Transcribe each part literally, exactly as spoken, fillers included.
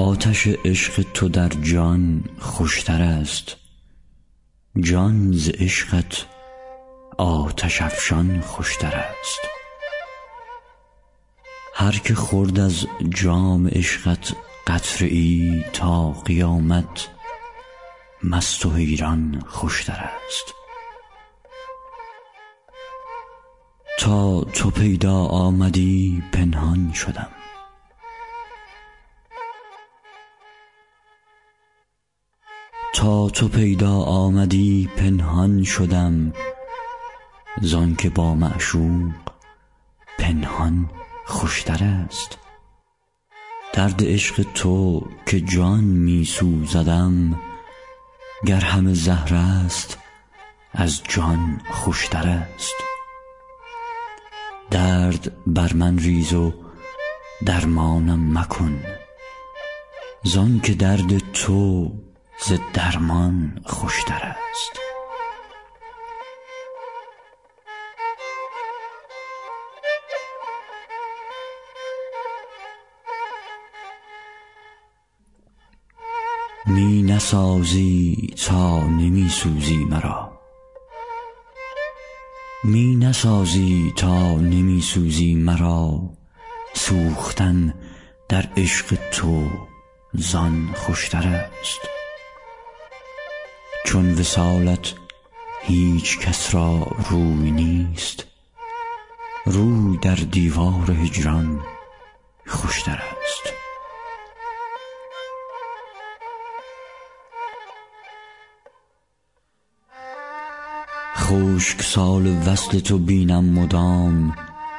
آتش عشق تو در جان خوشتر است، جان ز عشقت آتش افشان خوشتر است. هر که خورد از جام عشقت قطره ای تا قیامت، مست و حیران خوشتر است. تا تو پیدا آمدی پنهان شدم، تا تو پیدا آمدی پنهان شدم، زان که با معشوق پنهان خوشتر است. درد عشق تو که جان می سوزدم، گر همه زهر است از جان خوشتر است. درد بر من ریز و درمانم مکن، زان که درد تو ز درمان خوشتر است. می نسازی تا نمی سوزی مرا، می نسازی تا نمی سوزی مرا، سوختن در عشق تو زان خوشتر است. چون وصالت هیچ کس را روی نیست، روی در دیوار هجران خوشتر است. خشک سال وصل تو بینم مدام،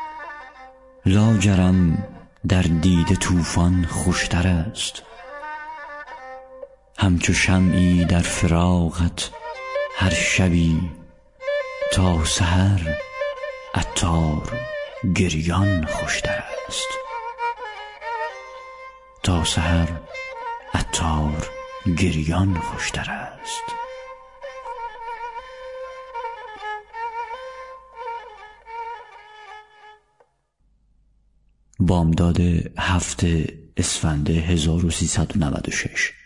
لاجرم در دید طوفان خوشتر است. همچو شمعی در فراقت هر شبی، تا سحر عطار گریان خوشتر است. تا سحر عطار گریان خوشتر است. بامداد هفت اسفند هزار و سیصد و نود و شش